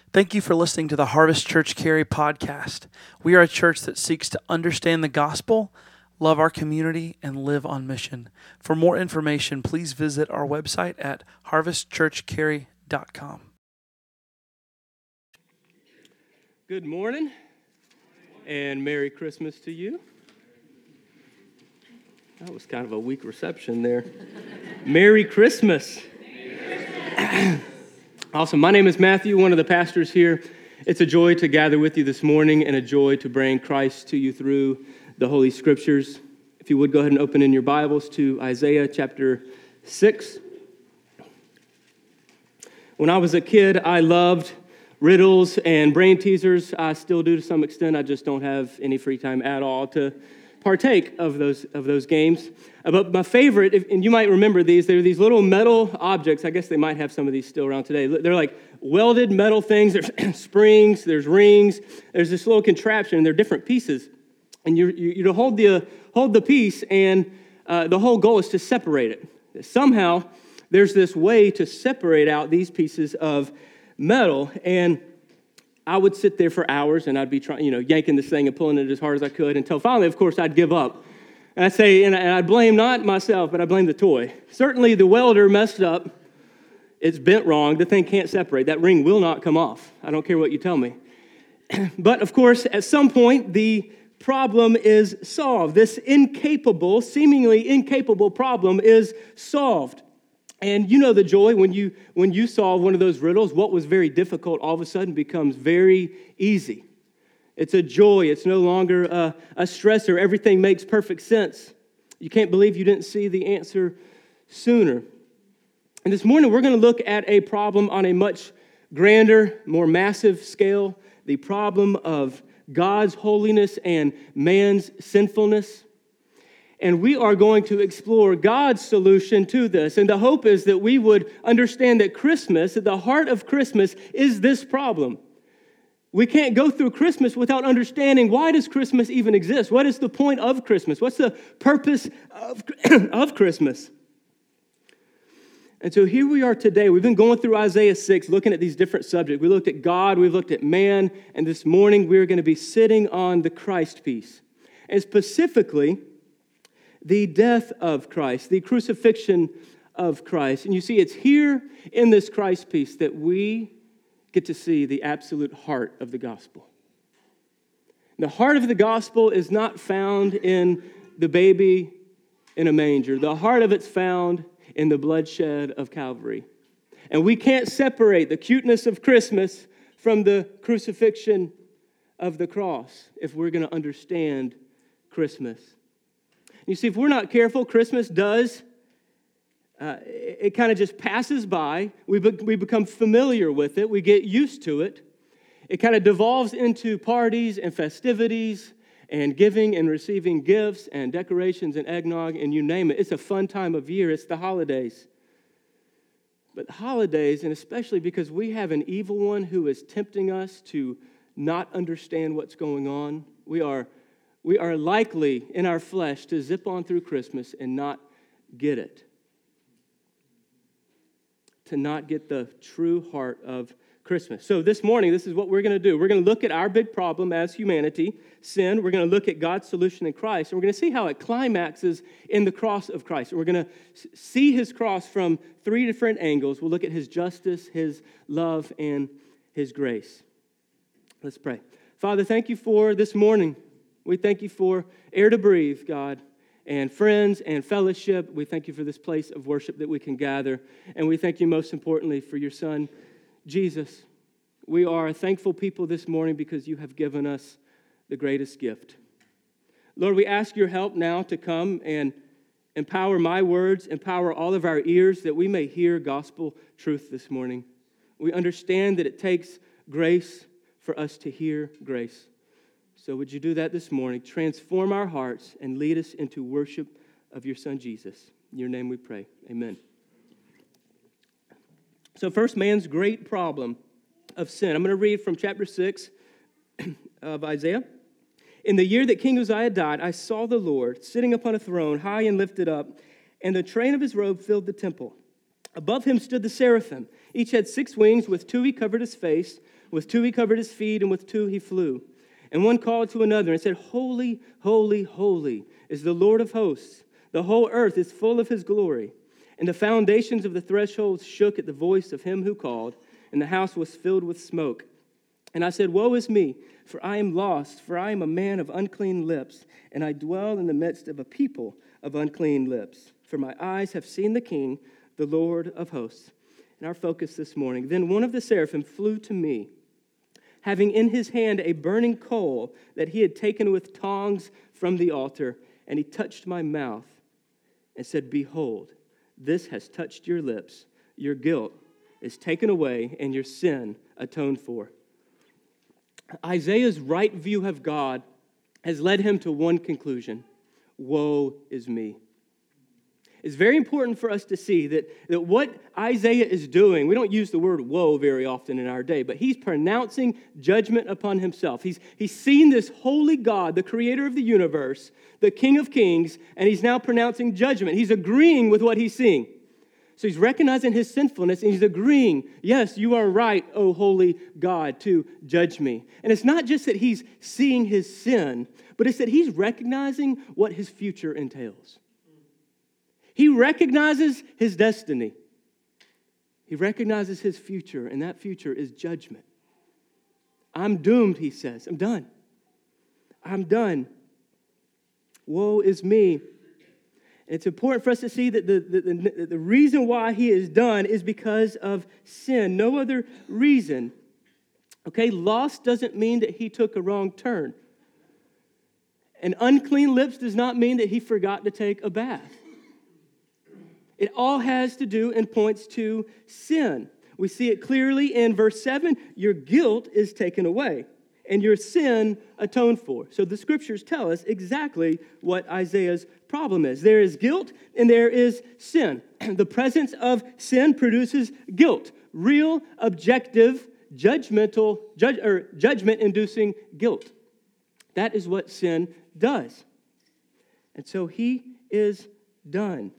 Thank you for listening to the Harvest Church Cary podcast. We are a church that seeks to understand the gospel, love our community, and live on mission. For more information, please visit our website at harvestchurchcary.com. Good morning, and Merry Christmas to you. That was kind of a weak reception there. Merry Christmas. Awesome. My name is Matthew, one of the pastors here. It's a joy to gather with you this morning and a joy to bring Christ to you through the Holy Scriptures. If you would, go ahead and open in your Bibles to Isaiah chapter 6. When I was a kid, I loved riddles and brain teasers. I still do to some extent. I just don't have any free time at all to partake of those games. But my favorite, and you might remember these, they're these little metal objects. I guess they might have some of these still around today. They're like welded metal things. There's springs, there's rings. There's this little contraption, and they're different pieces. And you hold the piece, and the whole goal is to separate it. Somehow, there's this way to separate out these pieces of metal, and I would sit there for hours, and I'd be trying, yanking this thing and pulling it as hard as I could until finally, of course, I'd give up. And I'd say, and I'd blame not myself, but I blame the toy. Certainly, the welder messed up. It's bent wrong. The thing can't separate. That ring will not come off. I don't care what you tell me. But, of course, at some point, the problem is solved. This seemingly incapable problem is solved. And you know the joy when you solve one of those riddles, what was very difficult all of a sudden becomes very easy. It's a joy. It's no longer a stressor. Everything makes perfect sense. You can't believe you didn't see the answer sooner. And this morning we're going to look at a problem on a much grander, more massive scale, the problem of God's holiness and man's sinfulness. And we are going to explore God's solution to this. And the hope is that we would understand that Christmas, at the heart of Christmas, is this problem. We can't go through Christmas without understanding, why does Christmas even exist? What is the point of Christmas? What's the purpose of Christmas? And so here we are today. We've been going through Isaiah 6, looking at these different subjects. We looked at God, we've looked at man, and this morning we're going to be sitting on the Christ piece. And specifically, the death of Christ, the crucifixion of Christ. And you see, it's here in this Christ piece that we get to see the absolute heart of the gospel. The heart of the gospel is not found in the baby in a manger. The heart of it's found in the bloodshed of Calvary. And we can't separate the cuteness of Christmas from the crucifixion of the cross if we're going to understand Christmas. You see, if we're not careful, Christmas does, it kind of just passes by. We become familiar with it. We get used to it. It kind of devolves into parties and festivities and giving and receiving gifts and decorations and eggnog and you name it. It's a fun time of year. It's the holidays. But holidays, and especially because we have an evil one who is tempting us to not understand what's going on, we are likely in our flesh to zip on through Christmas and not get it. To not get the true heart of Christmas. So this morning, this is what we're going to do. We're going to look at our big problem as humanity, sin. We're going to look at God's solution in Christ. And we're going to see how it climaxes in the cross of Christ. And we're going to see his cross from three different angles. We'll look at his justice, his love, and his grace. Let's pray. Father, thank you for this morning. We thank you for air to breathe, God, and friends and fellowship. We thank you for this place of worship that we can gather. And we thank you most importantly for your son, Jesus. We are a thankful people this morning because you have given us the greatest gift. Lord, we ask your help now to come and empower my words, empower all of our ears that we may hear gospel truth this morning. We understand that it takes grace for us to hear grace. So would you do that this morning? Transform our hearts and lead us into worship of your son, Jesus. In your name we pray. Amen. So first, man's great problem of sin. I'm going to read from chapter 6 of Isaiah. In the year that King Uzziah died, I saw the Lord sitting upon a throne, high and lifted up, and the train of his robe filled the temple. Above him stood the seraphim. Each had 6 wings. With 2 he covered his face, with 2 he covered his feet, and with 2 he flew. And one called to another and said, Holy, holy, holy is the Lord of hosts. The whole earth is full of his glory. And the foundations of the thresholds shook at the voice of him who called, and the house was filled with smoke. And I said, Woe is me, for I am lost, for I am a man of unclean lips, and I dwell in the midst of a people of unclean lips. For my eyes have seen the King, the Lord of hosts. And our focus this morning, then one of the seraphim flew to me, having in his hand a burning coal that he had taken with tongs from the altar, and he touched my mouth and said, Behold, this has touched your lips. Your guilt is taken away, and your sin atoned for. Isaiah's right view of God has led him to one conclusion: woe is me. It's very important for us to see that what Isaiah is doing, we don't use the word woe very often in our day, but he's pronouncing judgment upon himself. He's seen this holy God, the creator of the universe, the King of kings, and he's now pronouncing judgment. He's agreeing with what he's seeing. So he's recognizing his sinfulness, and he's agreeing, yes, you are right, O holy God, to judge me. And it's not just that he's seeing his sin, but it's that he's recognizing what his future entails. He recognizes his destiny. He recognizes his future, and that future is judgment. I'm doomed, he says. I'm done. I'm done. Woe is me. And it's important for us to see that the reason why he is done is because of sin. No other reason. Okay, lost doesn't mean that he took a wrong turn. And unclean lips does not mean that he forgot to take a bath. It all has to do and points to sin. We see it clearly in verse 7. Your guilt is taken away, and your sin atoned for. So the scriptures tell us exactly what Isaiah's problem is. There is guilt and there is sin. The presence of sin produces guilt. Real, objective, judgment-inducing guilt. That is what sin does. And so he is done.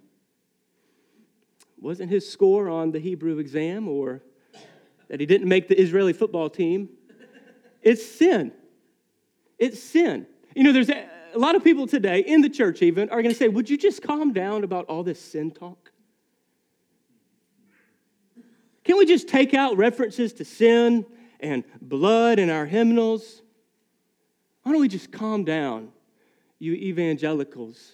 Wasn't his score on the Hebrew exam or that he didn't make the Israeli football team. It's sin. It's sin. You know, there's a lot of people today in the church even are going to say, would you just calm down about all this sin talk? Can't we just take out references to sin and blood in our hymnals? Why don't we just calm down, you evangelicals?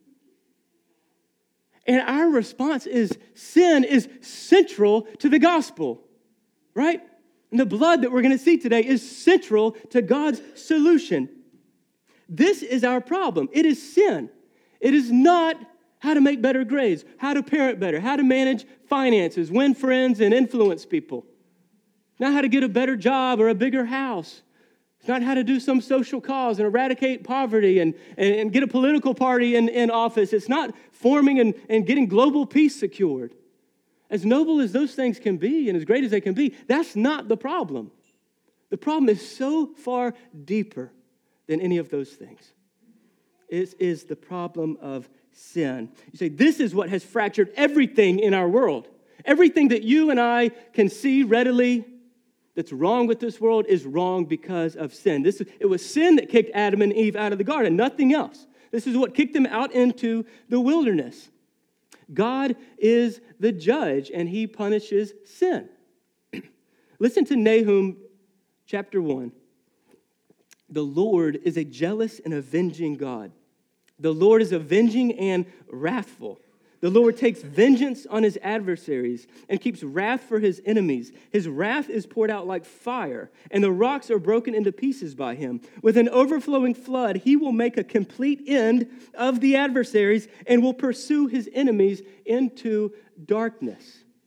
And our response is sin is central to the gospel, right? And the blood that we're going to see today is central to God's solution. This is our problem. It is sin. It is not how to make better grades, how to parent better, how to manage finances, win friends, and influence people. Not how to get a better job or a bigger house. It's not how to do some social cause and eradicate poverty and get a political party in office. It's not forming and getting global peace secured. As noble as those things can be and as great as they can be, that's not the problem. The problem is so far deeper than any of those things. It is the problem of sin. You say, this is what has fractured everything in our world. Everything that you and I can see readily that's wrong with this world is wrong because of sin. It was sin that kicked Adam and Eve out of the garden, nothing else. This is what kicked them out into the wilderness. God is the judge, and he punishes sin. Listen to Nahum chapter 1. The Lord is a jealous and avenging God. The Lord is avenging and wrathful. The Lord takes vengeance on his adversaries and keeps wrath for his enemies. His wrath is poured out like fire, and the rocks are broken into pieces by him. With an overflowing flood, he will make a complete end of the adversaries and will pursue his enemies into darkness.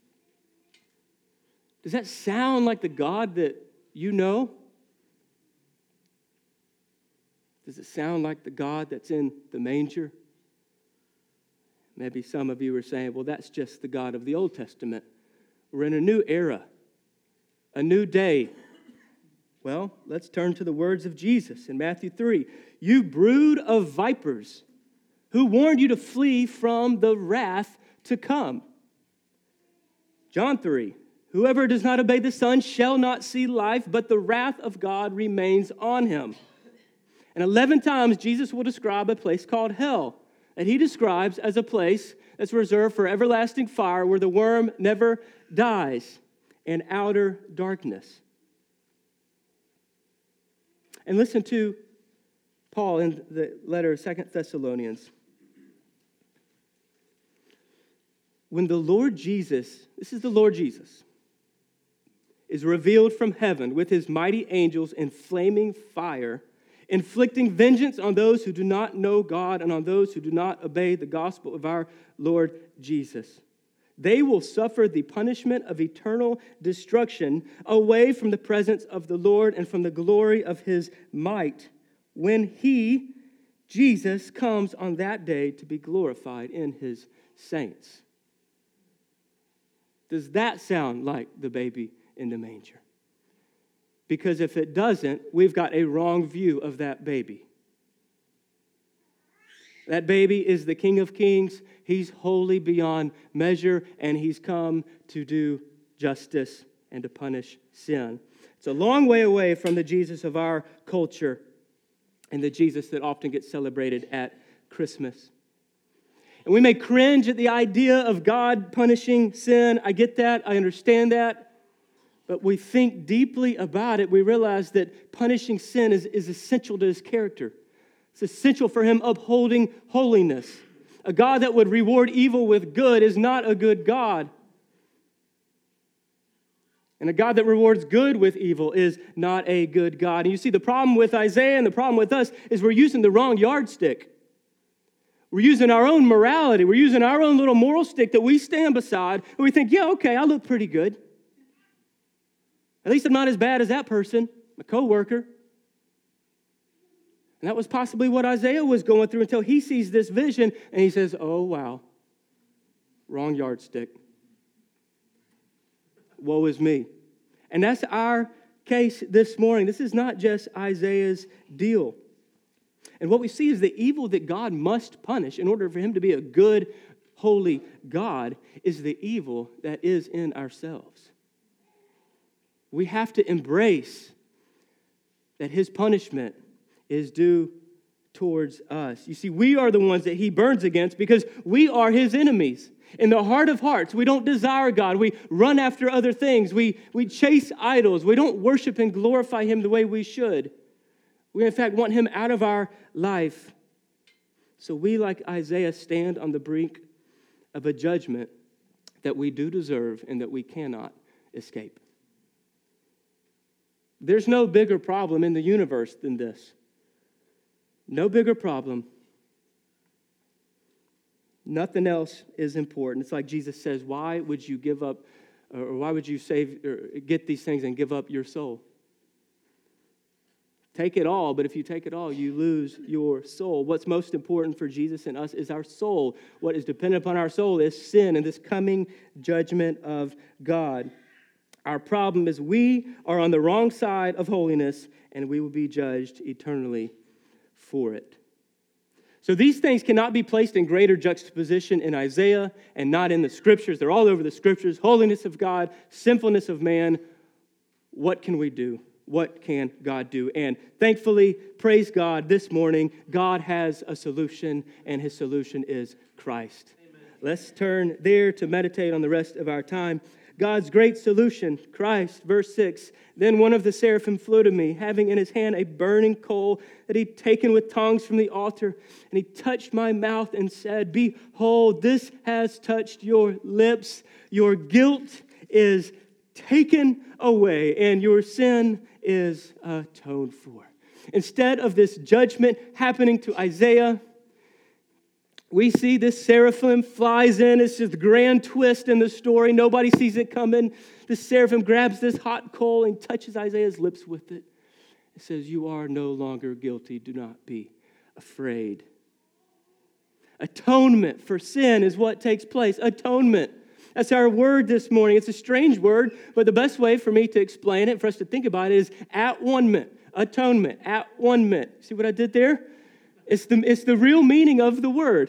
Does that sound like the God that you know? Does it sound like the God that's in the manger? Maybe some of you are saying, well, that's just the God of the Old Testament. We're in a new era, a new day. Well, let's turn to the words of Jesus in Matthew 3. You brood of vipers, who warned you to flee from the wrath to come. John 3, whoever does not obey the Son shall not see life, but the wrath of God remains on him. And 11 times Jesus will describe a place called hell that he describes as a place that's reserved for everlasting fire where the worm never dies and outer darkness. And listen to Paul in the letter of 2 Thessalonians. When the Lord Jesus, this is the Lord Jesus, is revealed from heaven with his mighty angels in flaming fire, inflicting vengeance on those who do not know God and on those who do not obey the gospel of our Lord Jesus. They will suffer the punishment of eternal destruction away from the presence of the Lord and from the glory of his might when he, Jesus, comes on that day to be glorified in his saints. Does that sound like the baby in the manger? Because if it doesn't, we've got a wrong view of that baby. That baby is the King of Kings. He's holy beyond measure, and he's come to do justice and to punish sin. It's a long way away from the Jesus of our culture and the Jesus that often gets celebrated at Christmas. And we may cringe at the idea of God punishing sin. I get that. I understand that. But we think deeply about it, we realize that punishing sin is essential to his character. It's essential for him upholding holiness. A God that would reward evil with good is not a good God. And a God that rewards good with evil is not a good God. And you see, the problem with Isaiah and the problem with us is we're using the wrong yardstick. We're using our own morality. We're using our own little moral stick that we stand beside, and we think, yeah, okay, I look pretty good. At least I'm not as bad as that person, my coworker. And that was possibly what Isaiah was going through until he sees this vision and he says, oh, wow, wrong yardstick. Woe is me. And that's our case this morning. This is not just Isaiah's deal. And what we see is the evil that God must punish in order for him to be a good, holy God is the evil that is in ourselves. We have to embrace that his punishment is due towards us. You see, we are the ones that he burns against because we are his enemies. In the heart of hearts, we don't desire God. We run after other things. We chase idols. We don't worship and glorify him the way we should. We, in fact, want him out of our life. So we, like Isaiah, stand on the brink of a judgment that we do deserve and that we cannot escape. There's no bigger problem in the universe than this. No bigger problem. Nothing else is important. It's like Jesus says, why would you give up, or why would you save or get these things and give up your soul? Take it all, but if you take it all, you lose your soul. What's most important for Jesus and us is our soul. What is dependent upon our soul is sin and this coming judgment of God. Our problem is we are on the wrong side of holiness, and we will be judged eternally for it. So these things cannot be placed in greater juxtaposition in Isaiah and not in the Scriptures. They're all over the Scriptures. Holiness of God, sinfulness of man. What can we do? What can God do? And thankfully, praise God, this morning, God has a solution, and his solution is Christ. Amen. Let's turn there to meditate on the rest of our time. God's great solution, Christ, verse 6. Then one of the seraphim flew to me, having in his hand a burning coal that he'd taken with tongs from the altar. And he touched my mouth and said, behold, this has touched your lips. Your guilt is taken away, and your sin is atoned for. Instead of this judgment happening to Isaiah, we see this seraphim flies in. It's just a grand twist in the story. Nobody sees it coming. The seraphim grabs this hot coal and touches Isaiah's lips with it. It says, you are no longer guilty. Do not be afraid. Atonement for sin is what takes place. Atonement. That's our word this morning. It's a strange word, but the best way for me to explain it, for us to think about it, is at-one-ment. Atonement. At-one-ment. See what I did there? It's the real meaning of the word.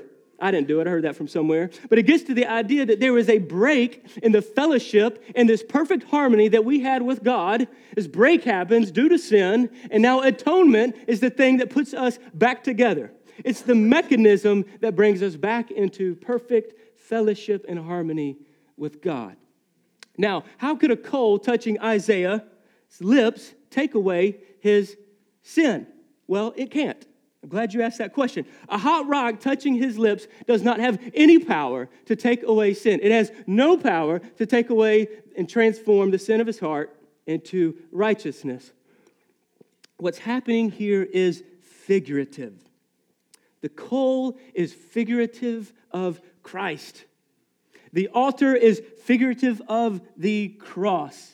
I didn't do it. I heard that from somewhere. But it gets to the idea that there was a break in the fellowship and this perfect harmony that we had with God. This break happens due to sin, and now atonement is the thing that puts us back together. It's the mechanism that brings us back into perfect fellowship and harmony with God. Now, how could a coal touching Isaiah's lips take away his sin? Well, it can't. I'm glad you asked that question. A hot rock touching his lips does not have any power to take away sin. It has no power to take away and transform the sin of his heart into righteousness. What's happening here is figurative. The coal is figurative of Christ. The altar is figurative of the cross.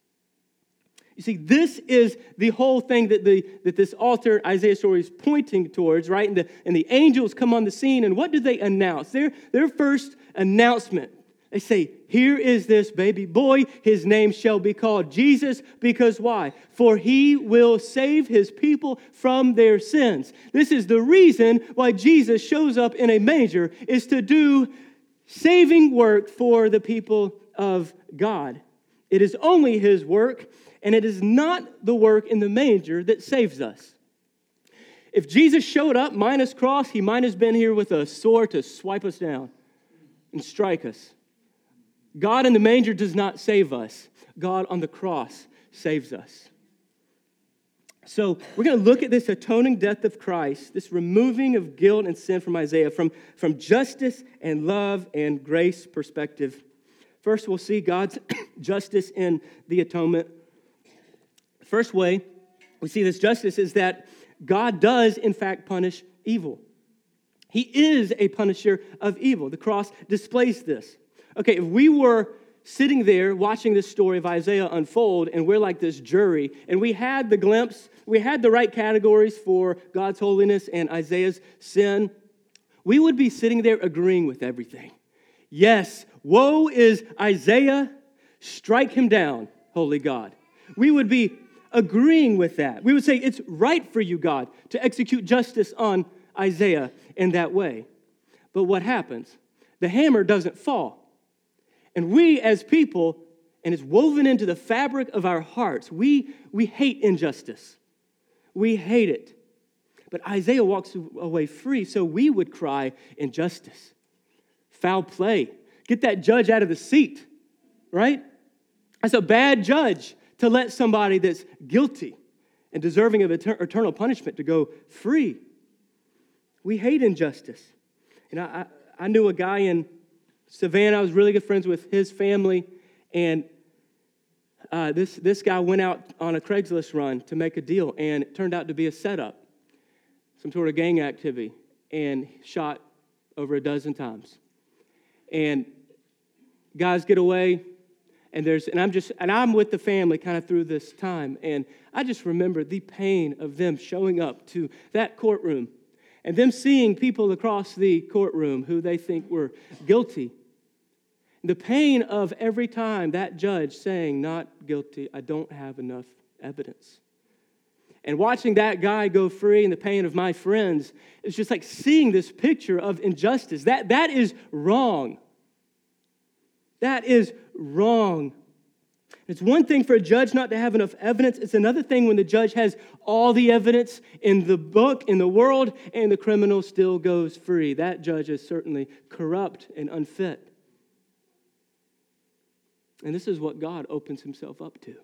You see, this is the whole thing that this altar, Isaiah story, is pointing towards, right? And the angels come on the scene, and what do they announce? Their first announcement, they say, here is this baby boy, his name shall be called Jesus, because why? For he will save his people from their sins. This is the reason why Jesus shows up in a manger, is to do saving work for the people of God. It is only his work, and it is not the work in the manger that saves us. If Jesus showed up minus cross, he might have been here with a sword to swipe us down and strike us. God in the manger does not save us. God on the cross saves us. So we're going to look at this atoning death of Christ, this removing of guilt and sin from Isaiah, from justice and love and grace perspective. First, we'll see God's justice in the atonement. First way we see this justice is that God does, in fact, punish evil. He is a punisher of evil. The cross displays this. Okay, if we were sitting there watching this story of Isaiah unfold, and we're like this jury, and we had the glimpse, we had the right categories for God's holiness and Isaiah's sin, we would be sitting there agreeing with everything. Yes, woe is Isaiah, strike him down, holy God. We would be agreeing with that. We would say, it's right for you, God, to execute justice on Isaiah in that way. But what happens? The hammer doesn't fall. And we as people, and it's woven into the fabric of our hearts, we hate injustice. We hate it. But Isaiah walks away free, so we would cry injustice, foul play. Get that judge out of the seat, right? That's a bad judge to let somebody that's guilty and deserving of eternal punishment to go free. We hate injustice. And I knew a guy in Savannah. I was really good friends with his family, and this guy went out on a Craigslist run to make a deal, and it turned out to be a setup, some sort of gang activity, and shot over a dozen times. And guys get away, and I'm with the family kind of through this time, and I just remember the pain of them showing up to that courtroom and them seeing people across the courtroom who they think were guilty. The pain of every time that judge saying, not guilty, I don't have enough evidence. And watching that guy go free and the pain of my friends, it's just like seeing this picture of injustice. That is wrong. That is wrong. It's one thing for a judge not to have enough evidence. It's another thing when the judge has all the evidence in the book, in the world, and the criminal still goes free. That judge is certainly corrupt and unfit. And this is what God opens himself up to.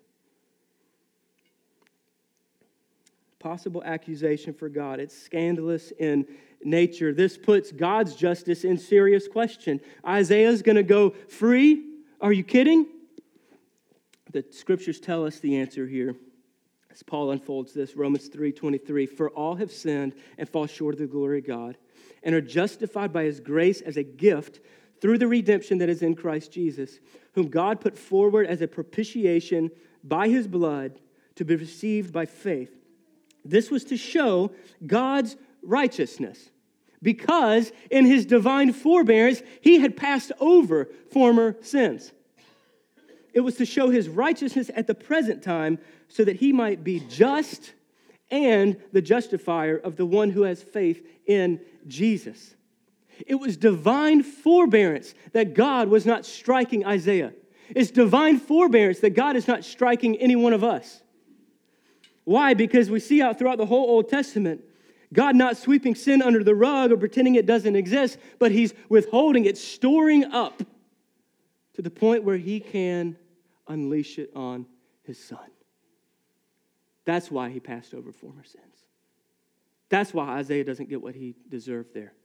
Possible accusation for God. It's scandalous in nature. This puts God's justice in serious question. Isaiah's going to go free? Are you kidding? The scriptures tell us the answer here. As Paul unfolds this, Romans 3:23, for all have sinned and fall short of the glory of God and are justified by his grace as a gift through the redemption that is in Christ Jesus, whom God put forward as a propitiation by his blood to be received by faith. This was to show God's righteousness, because in his divine forbearance, he had passed over former sins. It was to show his righteousness at the present time so that he might be just and the justifier of the one who has faith in Jesus. It was divine forbearance that God was not striking Isaiah. It's divine forbearance that God is not striking any one of us. Why? Because we see out throughout the whole Old Testament, God not sweeping sin under the rug or pretending it doesn't exist, but he's withholding it, storing up to the point where he can unleash it on his son. That's why he passed over former sins. That's why Isaiah doesn't get what he deserved there.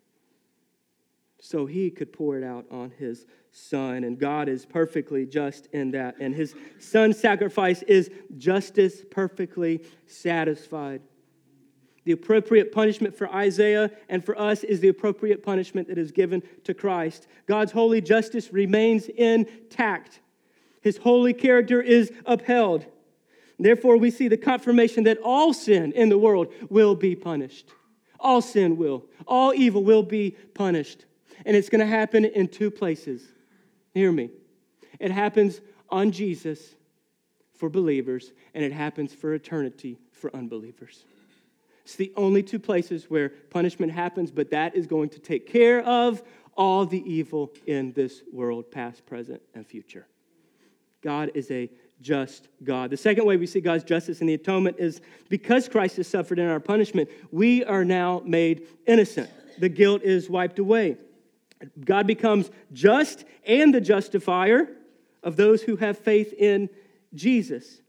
So he could pour it out on his son, and God is perfectly just in that. And his son's sacrifice is justice perfectly satisfied. The appropriate punishment for Isaiah and for us is the appropriate punishment that is given to Christ. God's holy justice remains intact. His holy character is upheld. Therefore, we see the confirmation that all sin in the world will be punished. All sin will. All evil will be punished. And it's going to happen in two places. Hear me. It happens on Jesus for believers, and it happens for eternity for unbelievers. It's the only two places where punishment happens, but that is going to take care of all the evil in this world, past, present, and future. God is a just God. The second way we see God's justice in the atonement is because Christ has suffered in our punishment, we are now made innocent. The guilt is wiped away. God becomes just and the justifier of those who have faith in Jesus.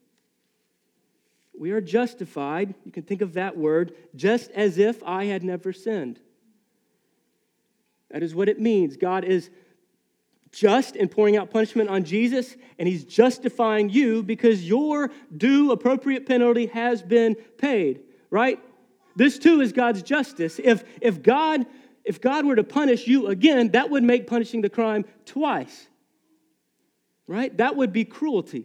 We are justified, you can think of that word, just as if I had never sinned. That is what it means. God is just in pouring out punishment on Jesus, and he's justifying you because your due appropriate penalty has been paid, right? This too is God's justice. If God were to punish you again, that would make punishing the crime twice, right? That would be cruelty.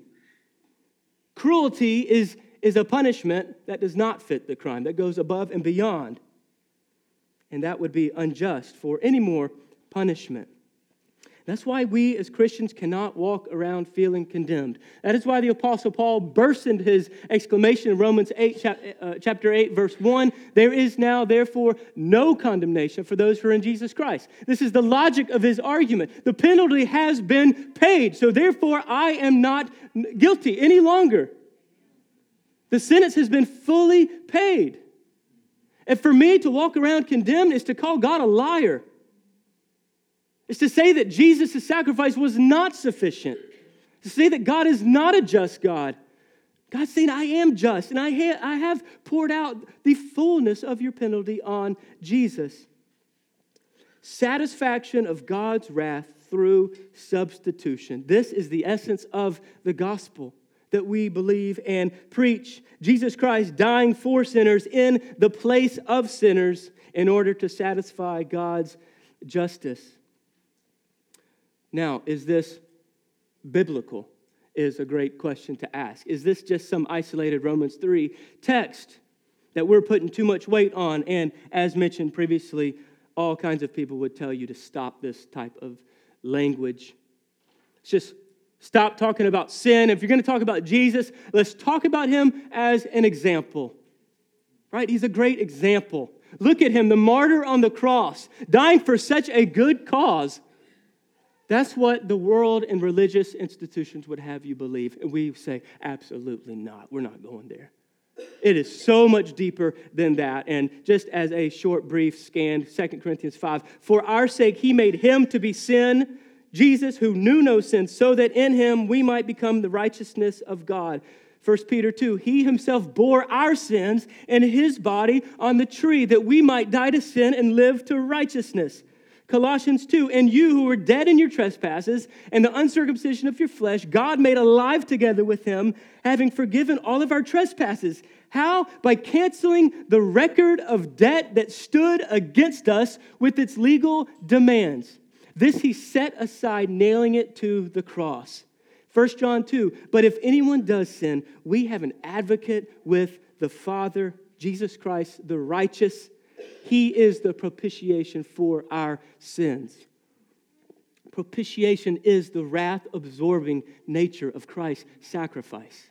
Cruelty is a punishment that does not fit the crime, that goes above and beyond. And that would be unjust for any more punishment. That's why we as Christians cannot walk around feeling condemned. That is why the Apostle Paul burst into his exclamation in Romans 8, chapter 8, verse 1, there is now, therefore, no condemnation for those who are in Jesus Christ. This is the logic of his argument. The penalty has been paid, so therefore I am not guilty any longer. The sentence has been fully paid. And for me to walk around condemned is to call God a liar. It's to say that Jesus' sacrifice was not sufficient. To say that God is not a just God. God's saying, I am just, and I have poured out the fullness of your penalty on Jesus. Satisfaction of God's wrath through substitution. This is the essence of the gospel that we believe and preach. Jesus Christ dying for sinners in the place of sinners in order to satisfy God's justice. Now, is this biblical? Is a great question to ask. Is this just some isolated Romans 3 text that we're putting too much weight on? And as mentioned previously, all kinds of people would tell you to stop this type of language. Just stop talking about sin. If you're going to talk about Jesus, let's talk about him as an example. Right? He's a great example. Look at him, the martyr on the cross, dying for such a good cause. That's what the world and religious institutions would have you believe. And we say, absolutely not. We're not going there. It is so much deeper than that. And just as a short, brief scan, 2 Corinthians 5, for our sake he made him to be sin, Jesus who knew no sin, so that in him we might become the righteousness of God. 1 Peter 2, he himself bore our sins in his body on the tree, that we might die to sin and live to righteousness. Colossians 2, and you who were dead in your trespasses and the uncircumcision of your flesh, God made alive together with him, having forgiven all of our trespasses. How? By canceling the record of debt that stood against us with its legal demands. This he set aside, nailing it to the cross. 1 John 2, but if anyone does sin, we have an advocate with the Father, Jesus Christ, the righteous. He is the propitiation for our sins. Propitiation is the wrath-absorbing nature of Christ's sacrifice.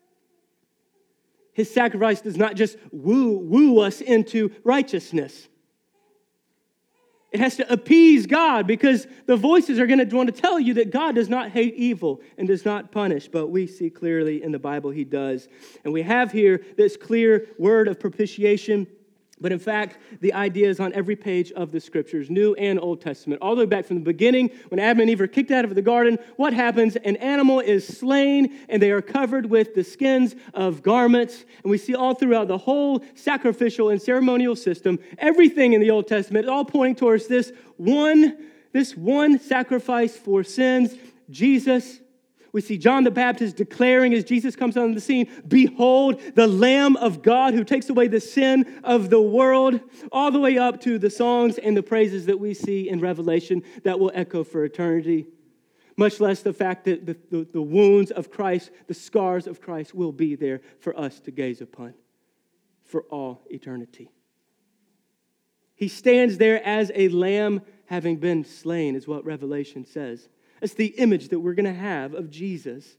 His sacrifice does not just woo us into righteousness. It has to appease God because the voices are going to want to tell you that God does not hate evil and does not punish. But we see clearly in the Bible he does. And we have here this clear word of propitiation. But in fact, the idea is on every page of the Scriptures, New and Old Testament. All the way back from the beginning, when Adam and Eve are kicked out of the garden, what happens? An animal is slain, and they are covered with the skins of garments. And we see all throughout the whole sacrificial and ceremonial system, everything in the Old Testament, all pointing towards this one sacrifice for sins, Jesus. We see John the Baptist declaring as Jesus comes on the scene, "Behold, the Lamb of God who takes away the sin of the world," all the way up to the songs and the praises that we see in Revelation that will echo for eternity. Much less the fact that the wounds of Christ, the scars of Christ will be there for us to gaze upon for all eternity. He stands there as a lamb having been slain, is what Revelation says. It's the image that we're going to have of Jesus.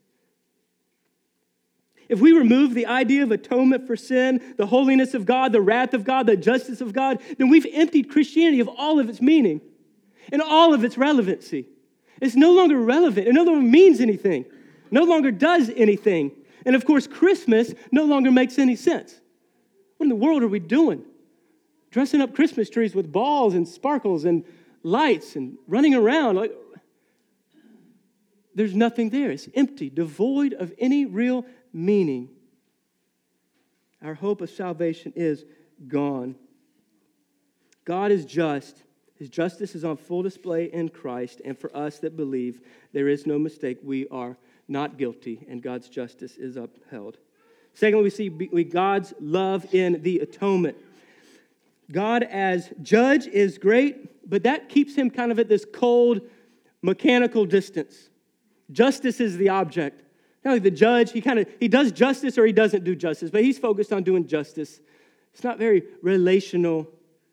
If we remove the idea of atonement for sin, the holiness of God, the wrath of God, the justice of God, then we've emptied Christianity of all of its meaning and all of its relevancy. It's no longer relevant. It no longer means anything. No longer does anything. And of course, Christmas no longer makes any sense. What in the world are we doing? Dressing up Christmas trees with balls and sparkles and lights and running around like... There's nothing there. It's empty, devoid of any real meaning. Our hope of salvation is gone. God is just. His justice is on full display in Christ. And for us that believe, there is no mistake. We are not guilty, and God's justice is upheld. Secondly, we see God's love in the atonement. God as judge is great, but that keeps him kind of at this cold, mechanical distance. Justice is the object. Kind of like the judge, he does justice or he doesn't do justice, but he's focused on doing justice. It's not very relational.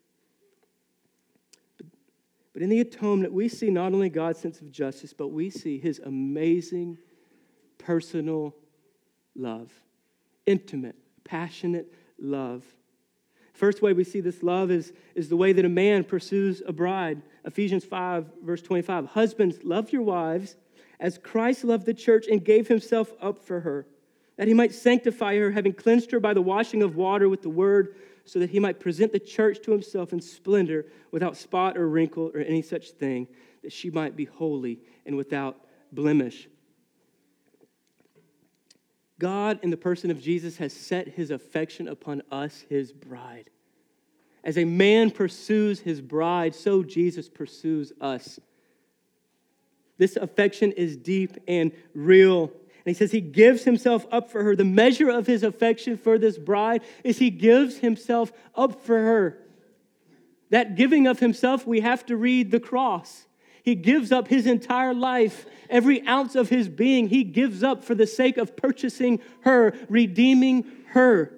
But in the atonement, we see not only God's sense of justice, but we see his amazing personal love. Intimate, passionate love. First way we see this love is the way that a man pursues a bride. Ephesians 5, verse 25. Husbands, love your wives as Christ loved the church and gave himself up for her, that he might sanctify her, having cleansed her by the washing of water with the word, so that he might present the church to himself in splendor, without spot or wrinkle or any such thing, that she might be holy and without blemish. God, in the person of Jesus, has set his affection upon us, his bride. As a man pursues his bride, so Jesus pursues us. This affection is deep and real. And he says he gives himself up for her. The measure of his affection for this bride is he gives himself up for her. That giving of himself, we have to read the cross. He gives up his entire life, every ounce of his being, he gives up for the sake of purchasing her, redeeming her.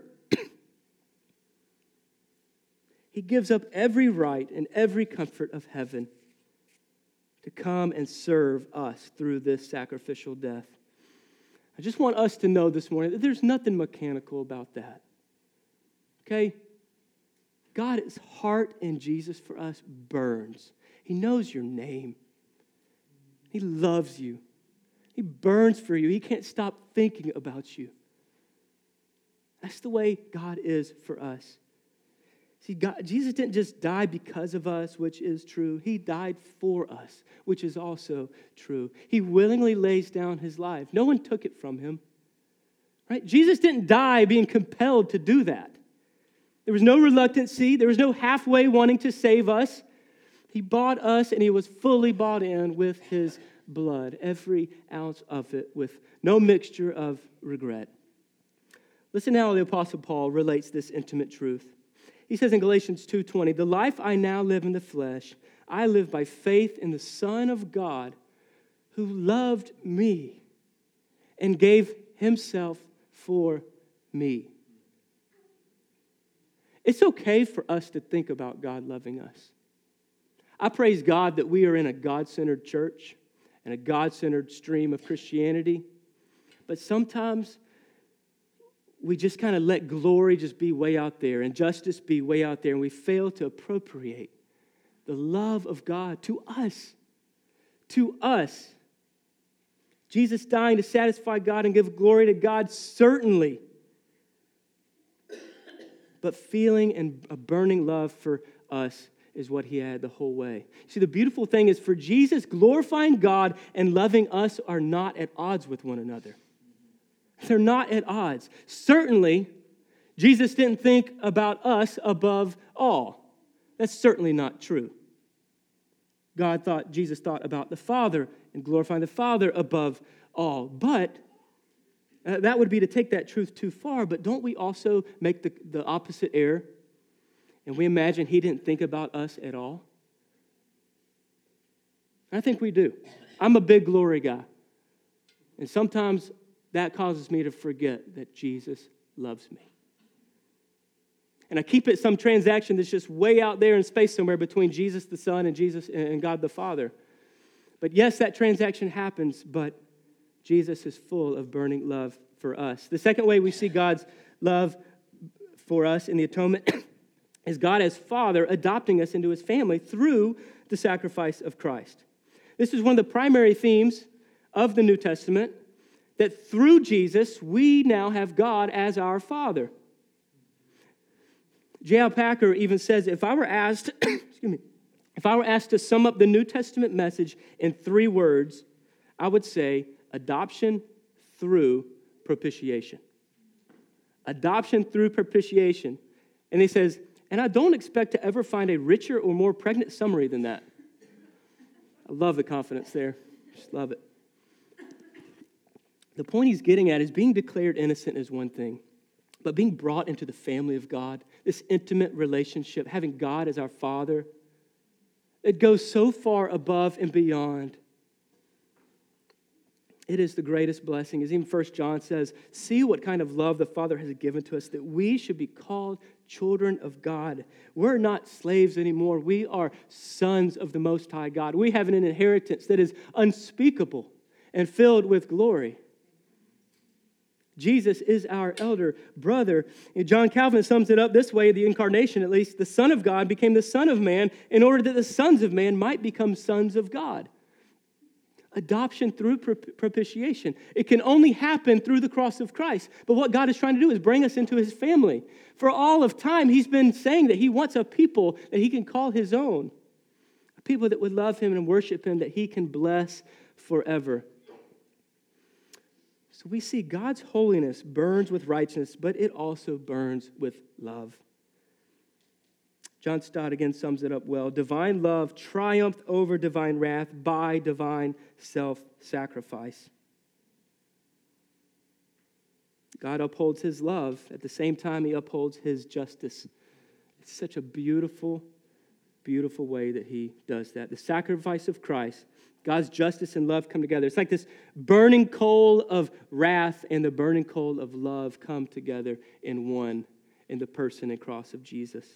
He gives up every right and every comfort of heaven to come and serve us through this sacrificial death. I just want us to know this morning that there's nothing mechanical about that. Okay? God's heart in Jesus for us burns. He knows your name. He loves you. He burns for you. He can't stop thinking about you. That's the way God is for us. See, Jesus didn't just die because of us, which is true. He died for us, which is also true. He willingly lays down his life. No one took it from him. Right? Jesus didn't die being compelled to do that. There was no reluctancy. There was no halfway wanting to save us. He bought us, and he was fully bought in with his blood, every ounce of it, with no mixture of regret. Listen how the Apostle Paul relates this intimate truth. He says in Galatians 2:20, "The life I now live in the flesh, I live by faith in the Son of God, who loved me and gave himself for me." It's okay for us to think about God loving us. I praise God that we are in a God-centered church and a God-centered stream of Christianity. But sometimes we just kind of let glory just be way out there and justice be way out there, and we fail to appropriate The love of God to us. To us. Jesus dying to satisfy God and give glory to God, certainly. But feeling a burning love for us is what he had the whole way. See, the beautiful thing is for Jesus, glorifying God and loving us are not at odds with one another. They're not at odds. Certainly, Jesus didn't think about us above all. That's certainly not true. Jesus thought about the Father and glorifying the Father above all. But that would be to take that truth too far. But don't we also make the opposite error? And we imagine he didn't think about us at all? I think we do. I'm a big glory guy. And sometimes that causes me to forget that Jesus loves me. And I keep it some transaction that's just way out there in space somewhere between Jesus the Son and Jesus and God the Father. But yes, that transaction happens, but Jesus is full of burning love for us. The second way we see God's love for us in the atonement is God as Father adopting us into his family through the sacrifice of Christ. This is one of the primary themes of the New Testament, that through Jesus, we now have God as our Father. J.I. Packer even says, if I were asked to sum up the New Testament message in 3 words, I would say adoption through propitiation. Adoption through propitiation. And he says, and I don't expect to ever find a richer or more pregnant summary than that. I love the confidence there. Just love it. The point he's getting at is being declared innocent is one thing, but being brought into the family of God, this intimate relationship, having God as our Father, it goes so far above and beyond. It is the greatest blessing. As even 1 John says, see what kind of love the Father has given to us, that we should be called children of God. We're not slaves anymore. We are sons of the Most High God. We have an inheritance that is unspeakable and filled with glory. Jesus is our elder brother. And John Calvin sums it up this way, the incarnation at least, the Son of God became the Son of Man in order that the sons of man might become sons of God. Adoption through propitiation. It can only happen through the cross of Christ. But what God is trying to do is bring us into his family. For all of time, he's been saying that he wants a people that he can call his own. A people that would love him and worship him, that he can bless forever. So we see God's holiness burns with righteousness, but it also burns with love. John Stott again sums it up well. Divine love triumphed over divine wrath by divine self-sacrifice. God upholds his love. At the same time, he upholds his justice. It's such a beautiful, beautiful way that he does that. The sacrifice of Christ, God's justice and love come together. It's like this burning coal of wrath and the burning coal of love come together in one, in the person and cross of Jesus.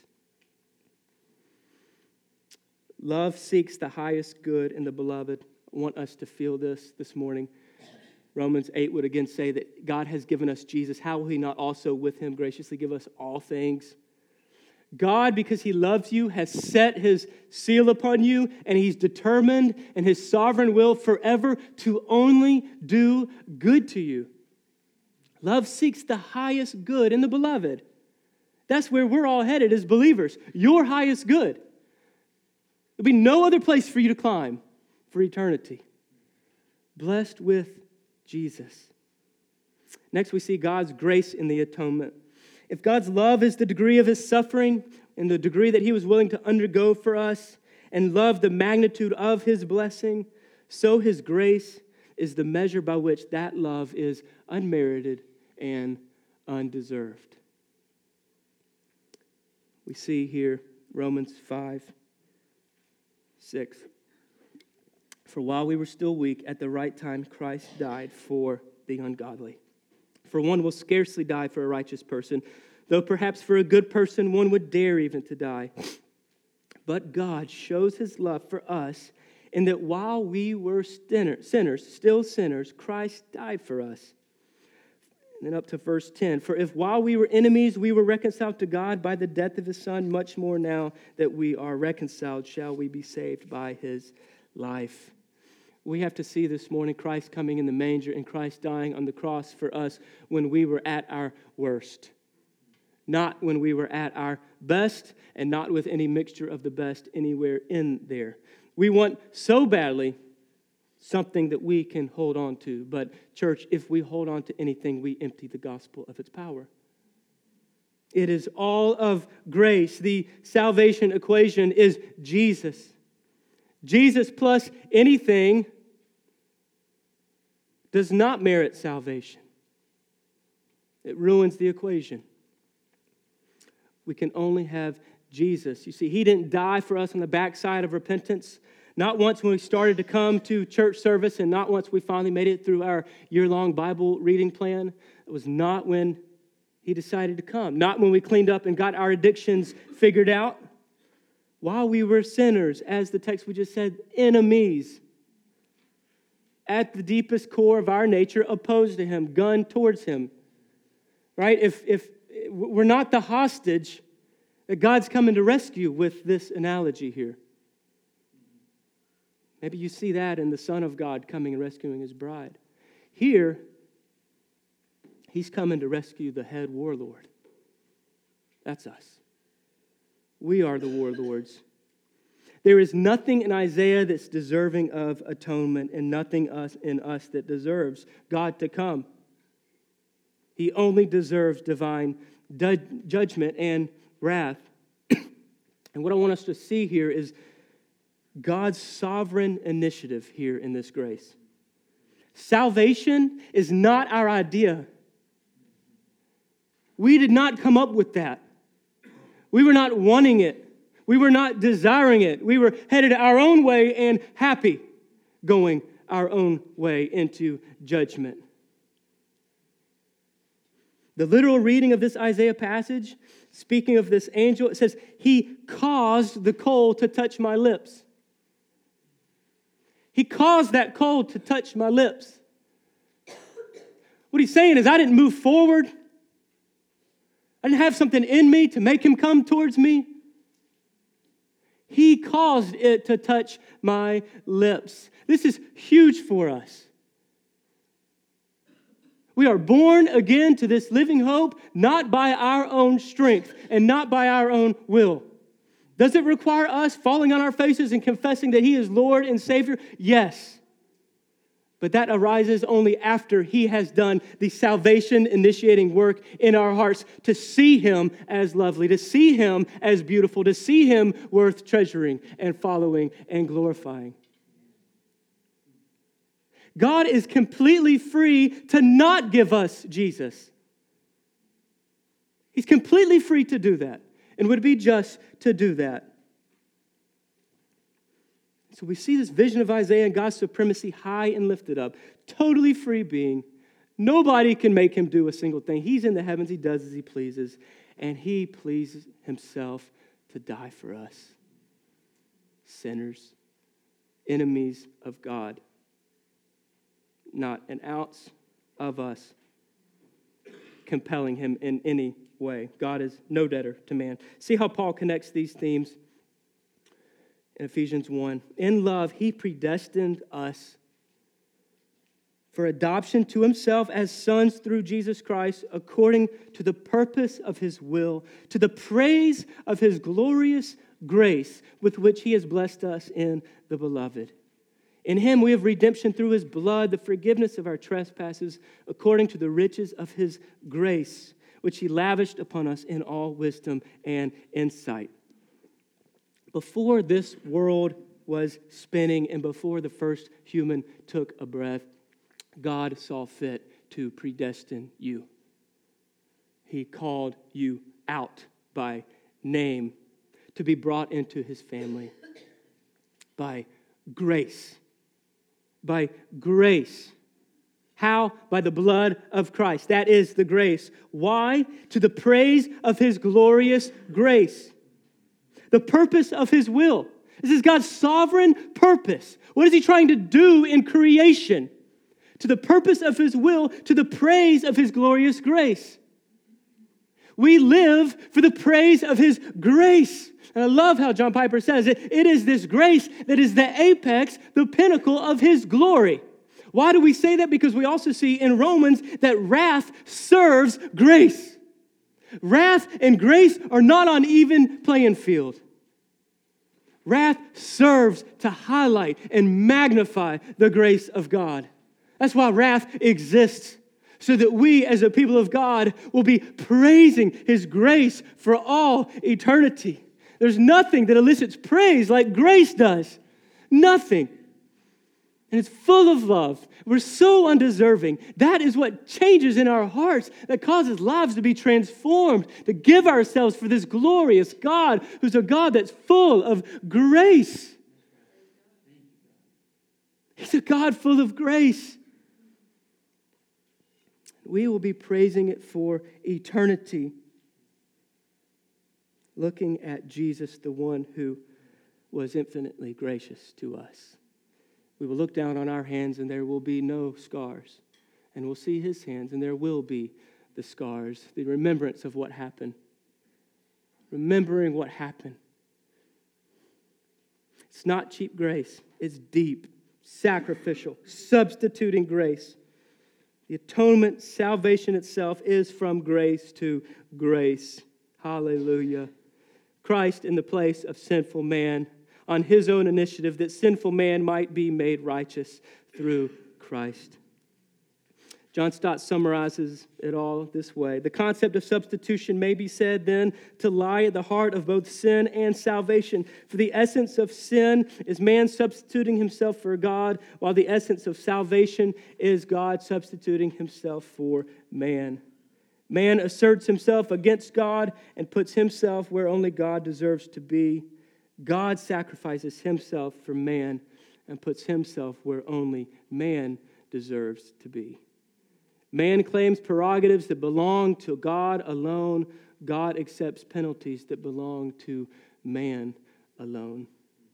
Love seeks the highest good in the beloved. I want us to feel this morning. Romans 8 would again say that God has given us Jesus. How will he not also with him graciously give us all things? God, because he loves you, has set his seal upon you, and he's determined in his sovereign will forever to only do good to you. Love seeks the highest good in the beloved. That's where we're all headed as believers. Your highest good. There'll be no other place for you to climb for eternity. Blessed with Jesus. Next, we see God's grace in the atonement. If God's love is the degree of his suffering and the degree that he was willing to undergo for us, and love the magnitude of his blessing, so his grace is the measure by which that love is unmerited and undeserved. We see here Romans 5:6. For while we were still weak, at the right time Christ died for the ungodly. For one will scarcely die for a righteous person, though perhaps for a good person one would dare even to die. But God shows his love for us in that while we were still sinners, Christ died for us. And then up to verse 10. For if while we were enemies, we were reconciled to God by the death of his Son, much more now that we are reconciled, shall we be saved by his life. We have to see this morning Christ coming in the manger and Christ dying on the cross for us when we were at our worst. Not when we were at our best, and not with any mixture of the best anywhere in there. We want so badly something that we can hold on to. But church, if we hold on to anything, we empty the gospel of its power. It is all of grace. The salvation equation is Jesus. Jesus plus anything does not merit salvation. It ruins the equation. We can only have Jesus. You see, he didn't die for us on the backside of repentance. Not once when we started to come to church service, and not once we finally made it through our year-long Bible reading plan. It was not when he decided to come. Not when we cleaned up and got our addictions figured out. While we were sinners, as the text we just said, enemies. At the deepest core of our nature, opposed to him, gunned towards him. Right? If we're not the hostage that God's coming to rescue with this analogy here. Maybe you see that in the Son of God coming and rescuing his bride. Here, he's coming to rescue the head warlord. That's us. We are the warlords. There is nothing in Isaiah that's deserving of atonement, and nothing in us that deserves God to come. He only deserves divine judgment and wrath. And what I want us to see here is God's sovereign initiative here in this grace. Salvation is not our idea. We did not come up with that. We were not wanting it. We were not desiring it. We were headed our own way and happy going our own way into judgment. The literal reading of this Isaiah passage, speaking of this angel, it says, he caused the coal to touch my lips. He caused that coal to touch my lips. What he's saying is I didn't move forward. I didn't have something in me to make him come towards me. He caused it to touch my lips. This is huge for us. We are born again to this living hope, not by our own strength and not by our own will. Does it require us falling on our faces and confessing that he is Lord and Savior? Yes. But that arises only after he has done the salvation-initiating work in our hearts to see him as lovely, to see him as beautiful, to see him worth treasuring and following and glorifying. God is completely free to not give us Jesus. He's completely free to do that and would be just to do that. So we see this vision of Isaiah and God's supremacy high and lifted up, totally free being. Nobody can make him do a single thing. He's in the heavens, he does as he pleases, and he pleases himself to die for us, sinners, enemies of God. Not an ounce of us compelling him in any way. God is no debtor to man. See how Paul connects these themes in Ephesians 1. In love, he predestined us for adoption to himself as sons through Jesus Christ, according to the purpose of his will, to the praise of his glorious grace with which he has blessed us in the beloved. In him we have redemption through his blood, the forgiveness of our trespasses, according to the riches of his grace, which he lavished upon us in all wisdom and insight. Before this world was spinning and before the first human took a breath, God saw fit to predestine you. He called you out by name to be brought into his family by grace. By grace. How? By the blood of Christ. That is the grace. Why? To the praise of his glorious grace. The purpose of his will. This is God's sovereign purpose. What is he trying to do in creation? to the purpose of his will, to the praise of his glorious grace. We live for the praise of his grace. And I love how John Piper says it. It is this grace that is the apex, the pinnacle of his glory. Why do we say that? Because we also see in Romans that wrath serves grace. Wrath and grace are not on even playing field. Wrath serves to highlight and magnify the grace of God. That's why wrath exists, so that we as a people of God will be praising his grace for all eternity. There's nothing that elicits praise like grace does. Nothing. And it's full of love. We're so undeserving. That is what changes in our hearts, that causes lives to be transformed, to give ourselves for this glorious God who's a God that's full of grace. He's a God full of grace. We will be praising it for eternity, looking at Jesus, the one who was infinitely gracious to us. We will look down on our hands and there will be no scars. And we'll see his hands and there will be the scars, the remembrance of what happened. Remembering what happened. It's not cheap grace. It's deep, sacrificial, substituting grace. The atonement, salvation itself is from grace to grace. Hallelujah. Christ in the place of sinful man, on his own initiative, that sinful man might be made righteous through Christ. John Stott summarizes it all this way. The concept of substitution may be said then to lie at the heart of both sin and salvation. For the essence of sin is man substituting himself for God, while the essence of salvation is God substituting himself for man. Man asserts himself against God and puts himself where only God deserves to be. God sacrifices himself for man and puts himself where only man deserves to be. Man claims prerogatives that belong to God alone. God accepts penalties that belong to man alone.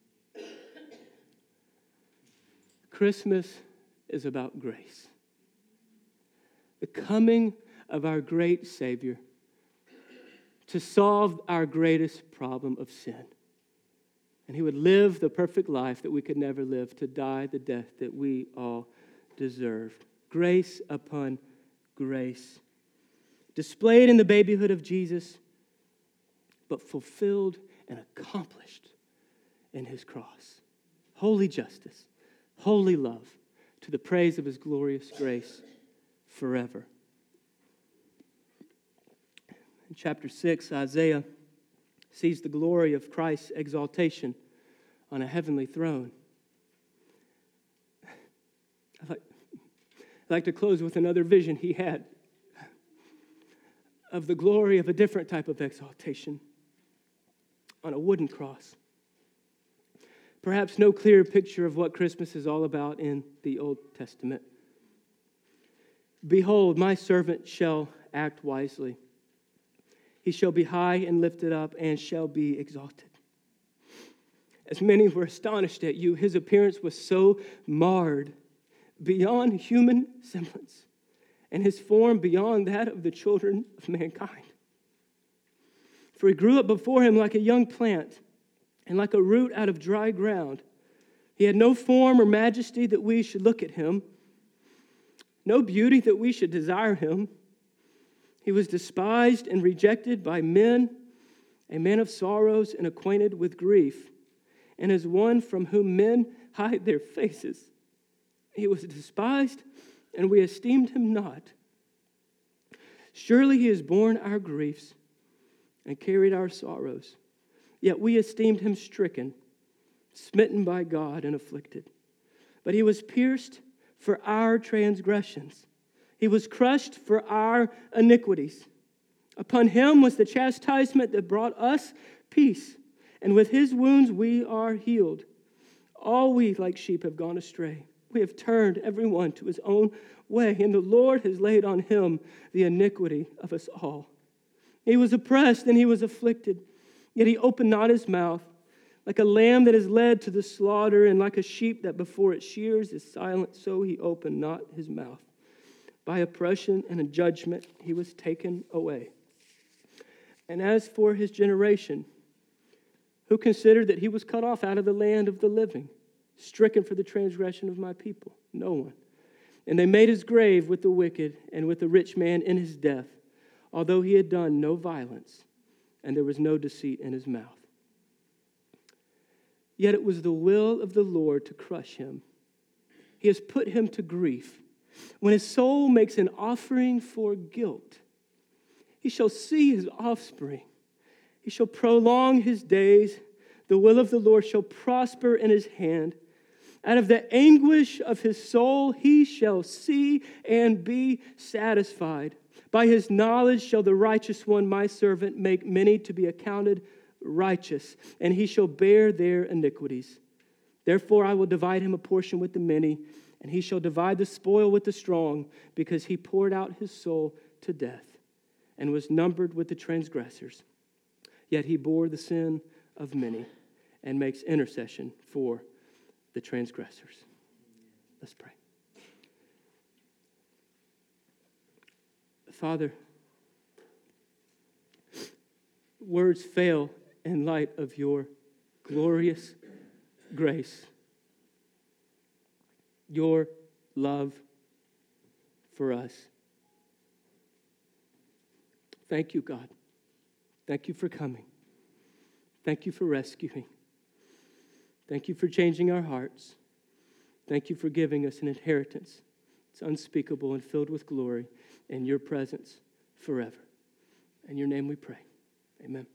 Christmas is about grace. The coming of our great Savior to solve our greatest problem of sin. And he would live the perfect life that we could never live, to die the death that we all deserved. Grace upon grace. Displayed in the babyhood of Jesus, but fulfilled and accomplished in his cross. Holy justice, holy love, to the praise of his glorious grace forever. In chapter 6, Isaiah sees the glory of Christ's exaltation on a heavenly throne. I'd like to close with another vision he had of the glory of a different type of exaltation on a wooden cross. Perhaps no clearer picture of what Christmas is all about in the Old Testament. Behold, my servant shall act wisely. He shall be high and lifted up and shall be exalted. As many were astonished at you, his appearance was so marred beyond human semblance, and his form beyond that of the children of mankind. For he grew up before him like a young plant, and like a root out of dry ground. He had no form or majesty that we should look at him, no beauty that we should desire him. He was despised and rejected by men, a man of sorrows and acquainted with grief, and as one from whom men hide their faces. He was despised, and we esteemed him not. Surely he has borne our griefs and carried our sorrows. Yet we esteemed him stricken, smitten by God, and afflicted. But he was pierced for our transgressions. He was crushed for our iniquities. Upon him was the chastisement that brought us peace, and with his wounds we are healed. All we like sheep have gone astray. We have turned everyone to his own way, and the Lord has laid on him the iniquity of us all. He was oppressed and he was afflicted, yet he opened not his mouth. Like a lamb that is led to the slaughter, and like a sheep that before its shears is silent, so he opened not his mouth. By oppression and a judgment he was taken away. And as for his generation, who considered that he was cut off out of the land of the living, stricken for the transgression of my people? No one. And they made his grave with the wicked and with the rich man in his death, although he had done no violence, and there was no deceit in his mouth. Yet it was the will of the Lord to crush him. He has put him to grief. When his soul makes an offering for guilt, he shall see his offspring. He shall prolong his days. The will of the Lord shall prosper in his hand. Out of the anguish of his soul he shall see and be satisfied. By his knowledge shall the righteous one, my servant, make many to be accounted righteous, and he shall bear their iniquities. Therefore I will divide him a portion with the many, and he shall divide the spoil with the strong, because he poured out his soul to death and was numbered with the transgressors. Yet he bore the sin of many and makes intercession for the transgressors. Let's pray. Father, words fail in light of your glorious grace, your love for us. Thank you, God. Thank you for coming. Thank you for rescuing. Thank you for changing our hearts. Thank you for giving us an inheritance. It's unspeakable and filled with glory in your presence forever. In your name we pray. Amen.